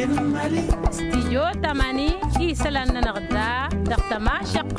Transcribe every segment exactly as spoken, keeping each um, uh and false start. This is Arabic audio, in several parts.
استيجو تماني إيسلان نغدا دقتما شق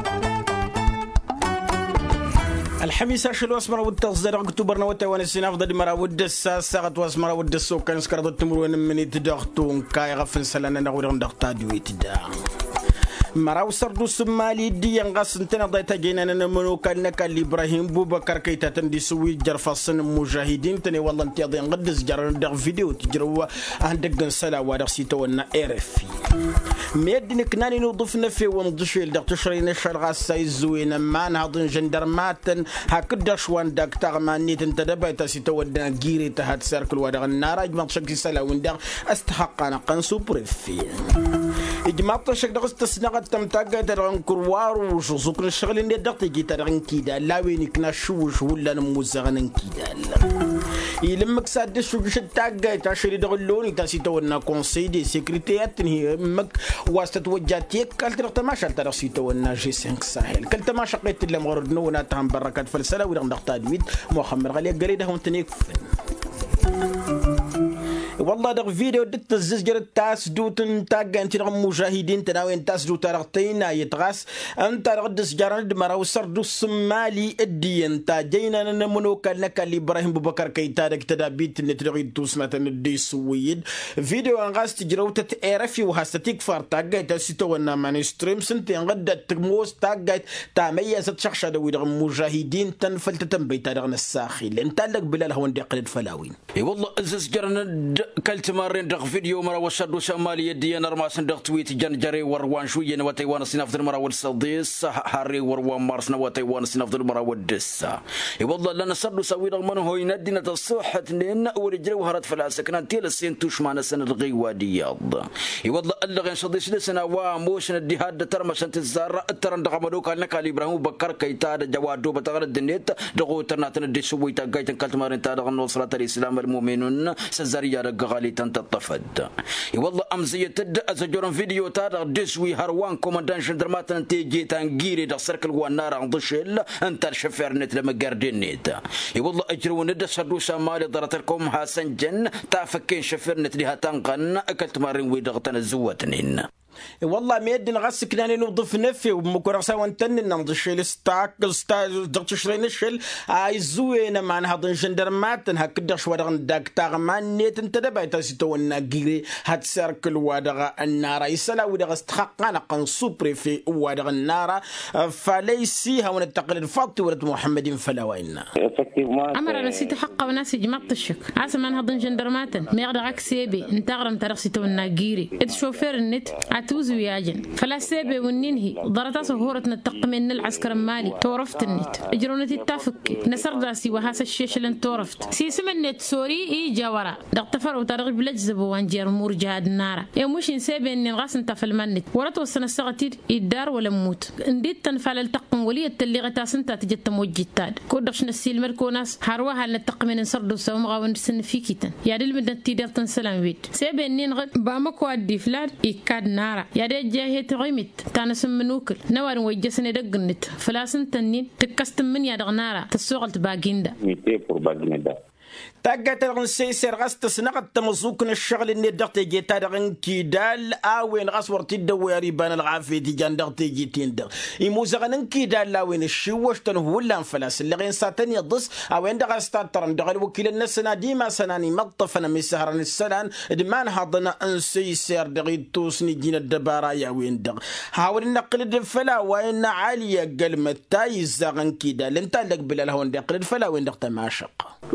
الحميس عشر واسمر والتصدر أكتوبر نوتا ونسينا أفضل مرا ودس ساعة واسمر ودس وكان سكرت التمر من يتدغتون كاي غفن سلنا نقول ندغتا دويت دا مراو سردو سمالي دي ينغاس انتنا ضيتا جينا نمنو كان كان إبراهيم بوبكر كيتا تندي سوي جرفصن مجاهدين تاني والله انتي ضي نقدس جار ندغ فيديو تجروا عندك دنسلا ودغسيتو ونا إرفي ميدن كناني نوظفنا في ونضشي لدغ تشرين الشرغا سايزوين ما نهضن جندرماتن هكذا شوان داك تغماني تنتدبا تاسيتو ونا جيري تهات سيركل ودغ النار اجمع شكي سلا وندغ استحقنا قنسو بريفي اجمع شك دغ استسنغ تمتاقا ترغن كروار وشوزوك الشغل اللي دغتي جي ترغن كيدا لا وين كنا شوش ولا نموزغن كيدا يلمك ساد شوش تاقا تاشري دغلوني تاسيتو ونا كونسي دي سيكريتيات هي مك واسطة وجاتيك كالت رغتا ما شالت رغسيتو ونا جي سانك ساحل كالت ما شقيت اللي مغردنو ونا تهم بركات فلسلة ورغن دغتا دويد محمد غالي قريده هونتنيك والله دغ فيديو دت الزجر التاس دوتن تاق انت رغم مجاهدين تناوين تاس دو ترغتينا يتغاس انت رغد سجارن دمرا وسردو الصمالي ادي انت جينا نمنو كان لك ابراهيم بوبكر كيتا دك تدابيت نترغي توس مثلا دي سويد فيديو انغاس تجروت ايرفي وهاستيك فار تاق تاسيتو ونا ماني ستريم سنت انغد تموس تاق تاميز تشخشا دو رغم مجاهدين تنفلت تنبيت رغن الساخي انت لك بلال هون دي قلد فلاوين اي والله الزجرن كلت مرين دغ فيديو مرا وشدو شمالي يدي نرماس دغ تويت جن جري وروان شويه نواتي وانا سنافذ مرا والصديس حري وروان مارس نواتي وانا سنافذ مرا ودس اي والله لنا صدو سوي رغم انه هو يندينا تصوحه لين ورجلي وهرت فلاسكنا تيل السين توش معنا سن الغي وادياض اي والله اللغين صديس لسنا واموش ندي هاد ترمش انت الزار ترى دغ مدوك لك ابراهيم بكر كيتا جوادو بتغل الدنيت دغو ترنات ندي سوي تاغايت كلت مرين تا دغ نصره الاسلام المؤمنون سزاريا غالي تنتطفد والله امزيه تد ازجرن فيديو تاع دسوي هروان كوماندان جندرمات تيجي تنغيري دا سيركل والنار عندشل انت الشفير نت لما قردنيت والله اجروا ند سدو شمالي ضرتلكم حسن جن تافكين شفير نت لها تنقن اكلت مارين ويدغتن الزوتنين والله ميدن غسك ناني نوظف نفي ومكرسا وانتن نمضي الستاك الستاك دغت شرين الشل ايزوين مان هادن جندرمات هكذا شوارغن داك تاغمان نيت انت دبا تاسيتو الناغيري هاد سيركل وادغ النار يسلا ودغ استحقنا قنصو بريفي وادغ النار فليسي هون التقليد فاطي ولد محمد فلاوين امر نسيت حق وناس جمعت الشك عسى مان هادن جندرمات ما يغدغك سيبي انت غرم ترسيتو الناغيري الشوفير النت توزو ياجن فلا سيبه وننهي ضرطا سهورتنا التقمين العسكر المالي تورفت النت اجرونتي التافك نسر راسي وهاس الشيش لن تورفت سيسم النت سوري اي جاورا دغتفر وترغب بلجزب وانجير مور جهاد النار يا مش نسيبه ان الغاس انت في المنت ورت وسنا السغتير الدار ولا موت انديت تنفعل التقم وليه اللي غتاس انت تجت موجتاد كودش نسيل مركوناس حروها التقمين نسردو سوم غاون سن فيكيتن يا دل مدن تيدر تنسلام ويت سيبه ان غد بامكو ادي فلاد يكاد نار يا رجال هتغيمت تانسم منوكل نوار وجسني دقنت فلاسن تنين تكست من يا دغنارا تسوقت باغيندا ميتي بور باغيندا تاقات رغن سيسر غاس تسنقت تمزوكن الشغل اللي دغتي جيتا رغن كيدال اوين غاس ورتي دواري بان العافيه دي جان دغتي جيتين دغ يموزغن كيدال لاوين الشوش تنهو ولا فلاس اللي غين ساتن يضس اوين دغ استاترن دغ وكيل الناس ديما سناني مطفنا من سهرن السنان دمان حضنا ان سيسر دغ توسني جينا الدبارا يا وين دغ حاول نقل الفلا وين عاليه قلمه تايز زغن كيدال انت لك بلا هون دغ الفلا وين دغ تماشق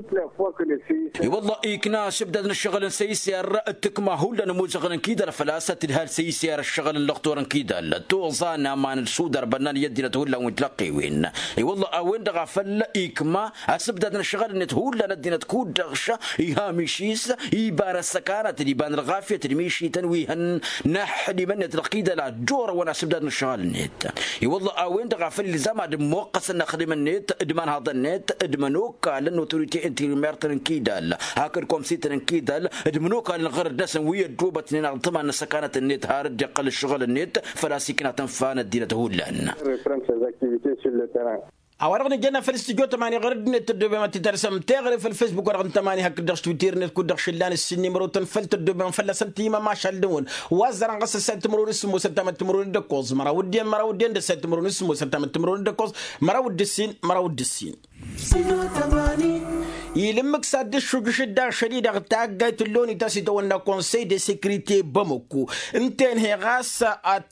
والله إيكنا شبدأ الشغل سيسير التكما هو لنا موزغن كيدا فلاسة الهال سيسير الشغل اللقطورن كيدا توزانا مان السودر بنان يدنا تقول لهم تلقي وين والله أوين دغا فل إيكما أسبدأ الشغل نتهول لنا دينا تكون دغشة إيهاميشيس إيبار السكانة تليبان الغافية تلميشي تنويهن نحلي من يتلقيدا لا جور وانا سبدأ الشغل نت والله أوين دغا فل لزما موقس نخدم النت ادمان هذا النت ادمنوك لأنه تريتي انت مرتن كيدال هاكركم سيتن كيدال ادمنوك الغرد دسن ويا دوبت لنا طبعا سكانه النت هارد يقل الشغل النت فلا سكنه تنفان الدين تهول لنا أورغنا جنا في الاستديو تماني غرد نت الدوبي ما تترسم تغري في الفيسبوك ورغن تماني هك درش تويتر نت كودر شلان السني مروتن فلت الدوبي من فلا سنتيما ما شالدون وزران قص سنت مرور اسمه سنتام تمرون دكوز مرا ودين مرا ودين ده سنت مرون اسمه سنتام تمرون دكوز مرا ودسين مرا ودسين يلمك ساد شوغش دا شديد غتاغايت اللوني تاسي تونا كونسي دي سيكوريتي باموكو انتين هي غاسا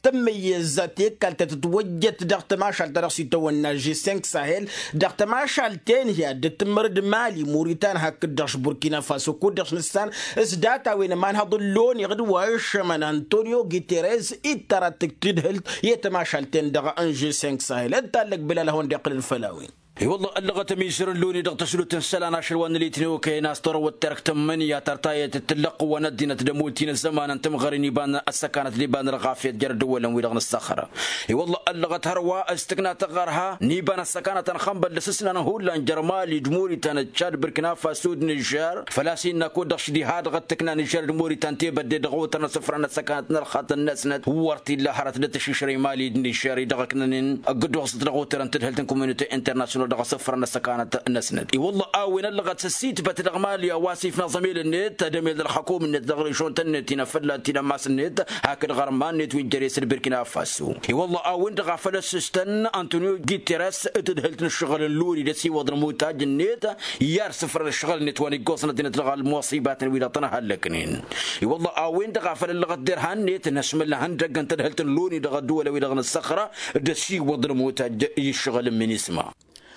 اتميزاتي كالت تتوجد دغت ماشال درسي تونا جي خمسة ساحل دغت ماشال تين هي دتمرد مالي موريتان هك دغش بوركينا فاسو كودغش نستان اس داتا وين مان هاد اللوني غد واش من انطونيو غيتيريز اتراتك تدهلت يتماشال تين دغ ان جي خمسة ساحل انت لك بلا لهون دقل الفلاوين اي والله اللغة تميسر اللوني ضغط شلوت السلان عشر وان اللي تنو كاين استر والترك تمنيا ترتاية تتلق وندينا تدموتين الزمان انتم غارين بان السكانة اللي بان رغافية جرد ولا ويرغن الصخرة اي والله اللغة هروا استقنا تغارها نيبان السكانة تنخنبل لسسنا هولا جرمالي جمهوري تان تشاد بركنا فاسو نيجر فلاسين نكو دغش دي هاد غتكنا نيجر جمهوري تان تي بدي دغوت نصفرنا السكانة نرخات الناس نت ورتي الله حرت دتشيشري مالي نيجر دغكنن قد وصلت دغوت تنتهلتن كوميونيتي انترناسيونال دغ صفرنا سكانة النسند اي والله اوين اللغة السيت بتدغماليا واسيفنا زميل النت دميل الحكومة النت دغري شون تنت فلا تينا ماس النت هكذا غرمان نت وين جريس البركينا فاسو اي والله اوين دغ فلسستن انطونيو غيتيريس تدهلت الشغل اللوري دسي وضر موتاج النت يار صفر الشغل نت واني قوسنا دينا تلغى المواصيبات ويلا طنا هلكنين اي والله اوين دغ فل اللغة ديرها نت نسم الله هندق انت دهلت اللوني دغ الدول ويدغن الصخرة دسي وضر موتاج يشغل من اسمه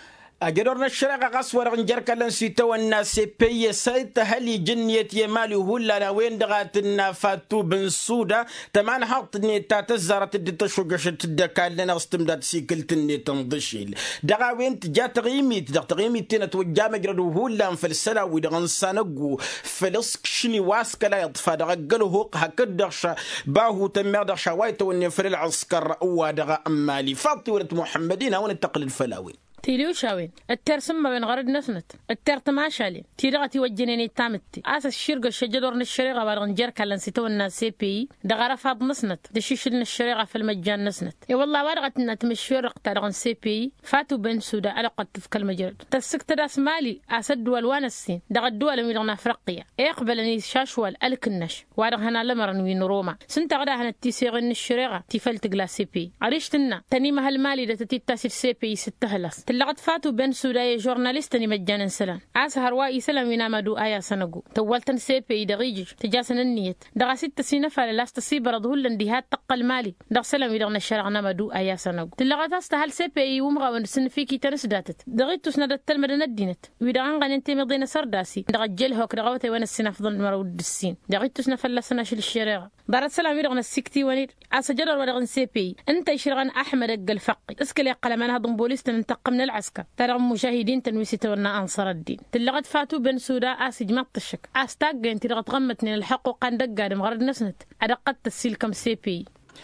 أجرنا الشرق قصور غنجر كلن سيتو الناس بي سيت هلي جنية يمالي هولا وين دغات النافاتو بن سودا تمان حط ني تاتزارت الدتشوقش تدكال لنا استمداد سيكلت ني تنضشيل دغا وين تجا تغيمي دغ تغيمي تينا توجا مجردو هولا في السلا ودغن سانقو فلسك شني واسك لا يطفى دغ قلو هوق هكد دغشا باهو تمير دغشا وايتو النفر العسكر ودغ أمالي فاطي ولد محمدين هون التقل الفلاوي تيليو شاوين الترسم بين غرد نسنت الترت ما شالين تيرغتي وجنيني تامتي اساس الشرق الشجدورن الشريغه بارغنجر كلن سيتو الناس سي بي دغرا فاض نسنت دشيشلن الشريغه في المجان نسنت اي والله ورغت ان تمشير ترغن سي بي فاتو بن سودا على قد تفك المجرد تسكت راس مالي اسد والوان السين دغ الدول من افريقيا يقبلني شاشوال الكنش وارغ هنا لمرن وين روما سنت غدا هنا تيسيغن الشريغه تفلت جلا سي بي عريشتنا تنيمه المالي دتتي تاسف سي بي ستهلس تلقت فاتو بن سوداي جورناليستني مجانا سلام عسى روائي سلام وينامدو آيا سنقو تولتن سيبي دغيجي تجاسن النيت دغا ست سنة فلالاس تصيب رضهو الانديهات تقل مالي دغ سلام يدغن الشرع نامدو آيا سنقو تلقت استهل سيبي ومغا ونسن فيكي تنسداتت دغيتو سندت تلمدن الدينت ويدغن غننتي مضينا سرداسي دغ الجل هوك دغوتي وانا السنة فضل مرود السين دغيتو سنة فلاسنا شل الشريعة دارت سلام يدغن السكتي ونير عسى جرر ودغن سيبي انت يشرغن احمد اقل فقي اسكلي قلمان هضم بوليس ننتقم من العسكر ترى مشاهدين تنويسي تونا أنصار الدين تلغت فاتو بن سودا أسج مطشك أستاجن تلغت غمتني الحقوق عن دقار مغرد نسنت أدقت تسيل كم سي بي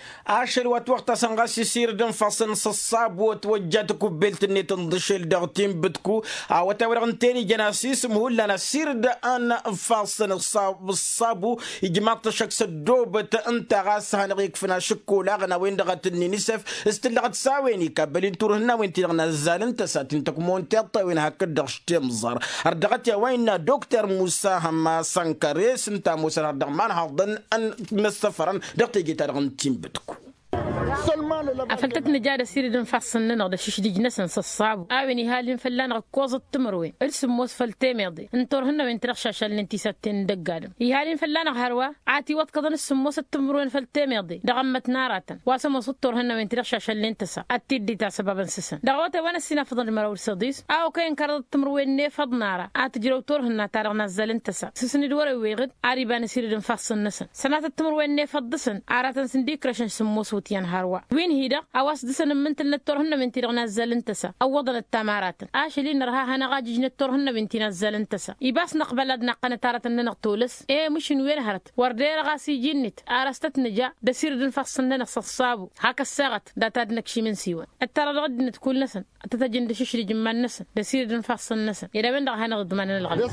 عشر وقت سنغاس يصير دم فصن صصاب وتوجهت كبلت اني تنضشل دغتين بدكو او تورغن تاني جناسيس مهول لنا سير دا انا فاصن الصاب الصابو يجمعت شخص الدوبة انت غاس هنغيك فينا شكو لاغنا وين دغتني نسف استلغت ساويني كابلين تورهنا وين تلغنا الزالن تساتين تكمون تيطا وين هكذا شتمزر اردغت يا وين دكتور موسى هما سانكاريس انت موسى هردغمان هضن ان مستفرن دغتي جيتارغن تيم بدكو أفلتت نجارة سير دن فصل ننغ شيش دي جنسن صصاب آويني هالين فلان غكوز التمروين ارسم موسفل تيميضي انتور هنا وين ترخشا شال انتي ساتين دقالم يهالين فلان هروا عاتي واتقضن اسم موس التمروين فالتيميضي دغمت ناراتا واسم وسطور هنا وين ترخشا شال انتسا التيدي تا سبابا سسن دغوتا وانا السنة فضل المراول صديس او كاين كارد التمروين نيفض نارا عاتي جلو تور هنا تارغ نزل انتسا سسن دوري ويغد عاربان سير دن فصل نسن سنات التمروين نيفض دسن عاراتن سنديك رشن سموس وتيان هروا وين هيدا أواس دسن من تلتورهن من تيرغنا زلنتسا أو وضن التمارات آشلين رها هنا غاجج نتورهن من تينا زلنتسا يباس نقبلدنا قنتارة ننقطولس إيه مش نوين هرت وردير غاسي جنت آرستت نجا دسير دن فصلنا نص الصابو هاك الساغت داتاد نكشي من سيوان الترى الغد نتكون نسن تتجن دششري جمان نسن دسير دن فصل نسن إذا من رها هنا غضمان الغد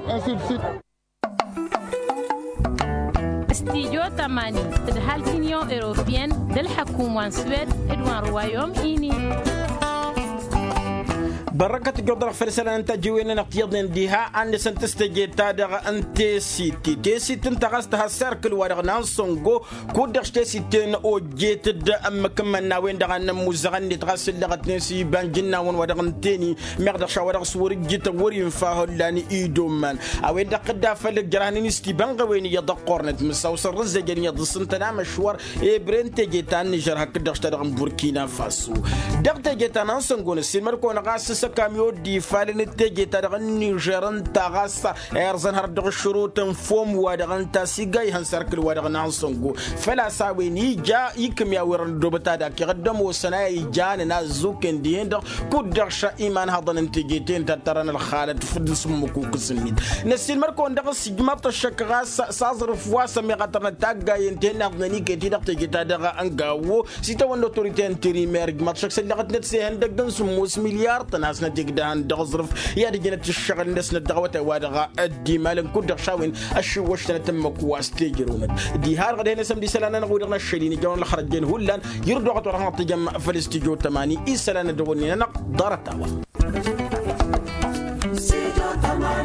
استيجو تماني تدهال تنيو إيروبيان دل حكومة سويد إدوان روايوم إيني بركة جودر فرسالة أنت جوينا نقيضن ديها أن سنتستجي تادغ أنت سيتي تي سيتي انت غاستها سيركل ورغ نانسونغو كودرش تي سيتين أو جيت دا أما كمان ناوين دغا نموزغن نتغسل لغت نسي بانجنا ون ورغ نتيني مغدر شاورغ سوري جيت ورين فاهو لاني إيدو من أوين دا قدا فالك جراني نستي بانغوين يدقورنت مساوس الرزجن يدسنتنا مشوار إبرين تجي تان نجر هكدرش تدغ بوركينا فاسو دغ تجي تان نانسونغو نسي مركو نغاس كاميو دي فالن تجي تدغن نيجرن تغاسا ارزن هردغ الشروط فوم ودغن تاسيغاي هنسركل ودغن عنصنغو فلا ساوي نيجا يكم يا ورن دوبتا دا كيقدم وسناي جان ناس زوكن ديندغ كودرشا ايمان هضن انتجيتين تترن الخالد فدس مكوك سميد نسيل مركو ندغ سيجمات الشك غاس سازرف واسا ميغترن تاغا ينتين نغني كيتي دغ تجي تدغ انغاو سيتا وندو توريتين تري ميرج ماتشك سلغت نتسي هندك دن سموس مليار تناس نتيك دان دغزرف يا دي جنت الشغل الناس ندغوته وادغا ادي مالن كودر شاوين الشو واش تم كواس تيجرون دي هار غدا نسم دي سلانا نغودنا الشلين جون الخرجين هولان يردو غتو رحمه تجمع فلسطيجو ثمانية اي سلانا دغوني نق دارتاوا